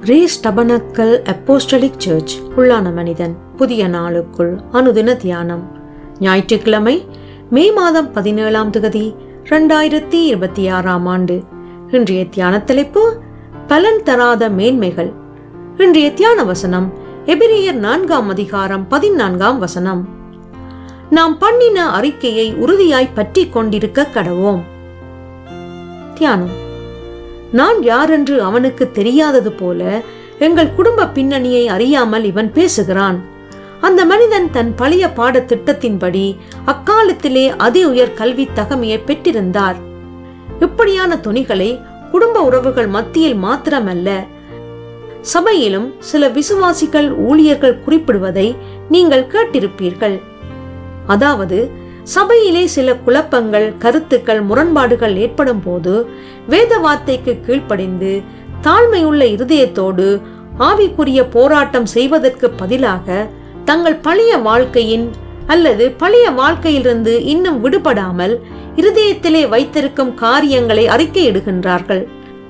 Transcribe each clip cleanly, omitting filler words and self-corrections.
Grace tabernacle apostolic search உள்ளான மனிதன் புதிய நாளுக்குள் அனுதின தியானம். ஞாயிற்றுக்கிழமை மே மாதம் 17 2026 இன்றைய தியான தலைப்பு பலன் தராத மேன்மைகள். இன்றைய தியான வசனம் எபிரேயர் 4:14 நாம் பண்ணின அறிக்கையை உறுதியாய் பற்றி கொண்டிருக்க கடவோம். தியானம். நான் யாரென்று அவனுக்கு தெரியாதது போல எங்கள் குடும்ப பின்னணியை அறியாமல் இவன் பேசுகிறான். அந்த மனிதன் தன் பழைய பாட திட்டத்தின்படி அக்காலத்திலே அதி உயர் கல்வி தகமையை பெற்றிருந்தார். இப்படியான துணிகளை குடும்ப உறவுகள் மத்தியில் மாத்திரமல்ல, சபையிலும் சில விசுவாசிகள் ஊழியர்கள் குறிப்பிடுவதை நீங்கள் கேட்டிருப்பீர்கள். அதாவது, சபையிலே சில குழப்பங்கள், கருத்துக்கள், முரண்பாடுகள் ஏற்படும் போது வேத வார்த்தைக்கு கீழ்ப்படிந்து தாழ்மையுள்ள இருதயத்தோடு ஆவிக்குரிய போராட்டம் செய்வதற்கு பதிலாக தங்கள் பழைய வாழ்க்கையின் அல்லது பழைய வாழ்க்கையிலிருந்து இன்னும் விடுபடாமல் இருதயத்திலே வைத்திருக்கும் காரியங்களை அறிக்கையிடுகின்றார்கள்.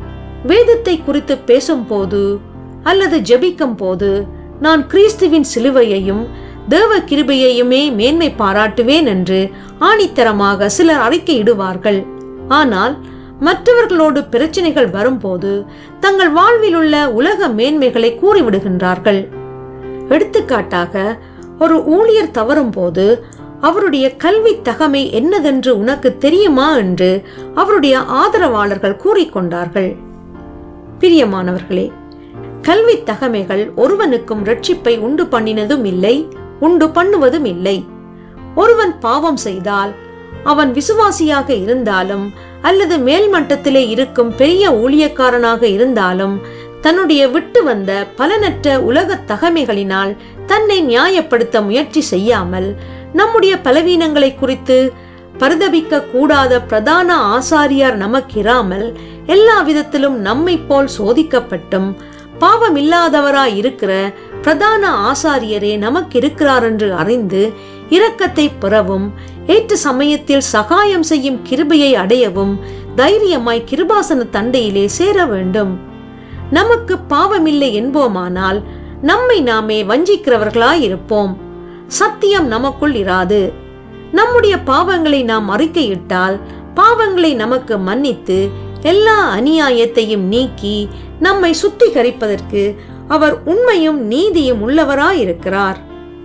வேதத்தை குறித்து பேசும் போது அல்லது ஜெபிக்கும் போது நான் கிறிஸ்துவின் சிலுவையையும் தேவ கிருபையையுமே மேன்மை பாராட்டுவேன் என்று ஆணித்தரமாக சிலர் அறிக்கையிடுவார்கள். ஆனால் மற்றவர்களோடு பிரச்சனைகள் வரும்போது தங்கள் வாழ்வில் உள்ள உலக மேன்மைகளை கூறிவிடுகின்றார்கள். எடுத்துக்காட்டாக, ஒரு ஊழியர் தவறும் போது அவருடைய கல்வி தகமை என்னதென்று உனக்கு தெரியுமா என்று அவருடைய ஆதரவாளர்கள் கூறிக்கொண்டார்கள். பிரியமானவர்களே, கல்வி தகமைகள் ஒருவனுக்கும் ரட்சிப்பை உண்டு பண்ணினதும் இல்லை, உண்டு பண்ணுவதும் இல்லை. ஒருவன் பாவம் செய்தால் அவன் விசுவாசியாக இருந்தாலும் அல்லது மேல்மட்டத்திலே இருக்கும் பெரிய ஊழியக்காரனாக இருந்தாலும் தன்னுடைய விட்டு வந்த பலனற்ற உலக தகமைகளினால் தன்னை நியாயப்படுத்த முயற்சி செய்யாமல் நம்முடைய பலவீனங்களை குறித்து பரிதபிக்க கூடாத பிரதான ஆசாரியார் நமக்கிராமல் எல்லா விதத்திலும் நம்மை போல் சோதிக்கப்பட்டும் பாவமில்லாதவராய் இருக்கிற பிரதான ஆசாரியரே நமக்கு இருக்கிறார் என்று அறிந்து இரக்கத்தை பெறவும் ஏற்ற சமயத்தில் சகாயம் செய்யும் கிருபையை அடையவும் தைரியமாய் கிருபாசன தண்டையிலே சேர வேண்டும். நமக்கு பாவமில்லை என்போமானால் நம்மை நாமே வஞ்சிக்கிறவர்களாயிருப்போம். சத்தியம் நமக்குள் இராது. நம்முடைய பாவங்களை நாம் அறிக்கையிட்டால் பாவங்களை நமக்கு மன்னித்து எல்லா அநியாயத்தையும் நீக்கி நம்மை சுத்திகரிப்பதற்கு அவர் உண்மையும் நீதியும் உள்ளவராயிருக்கிறார்.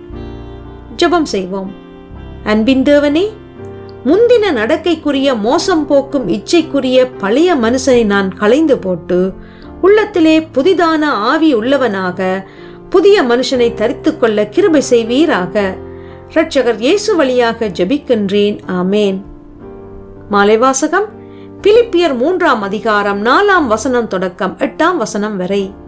ஜெபம் செய்வோம். அன்பின் தேவனே, முந்தின நடக்கைக்குரிய மோசம் போக்கும் இச்சைக்குரிய பழைய மனுஷனை நான் களைந்து போட்டு உள்ளத்திலே புதிதான ஆவி உள்ளவனாக புதிய மனுஷனை தரித்துக் கொள்ள கிருபை செய்வீராக. இரட்சகர் இயேசு வழியாக ஜெபிக்கின்றேன். ஆமேன். மாலை வாசகம் பிலிப்பியர் 3 தொடக்கம் 8 வரை.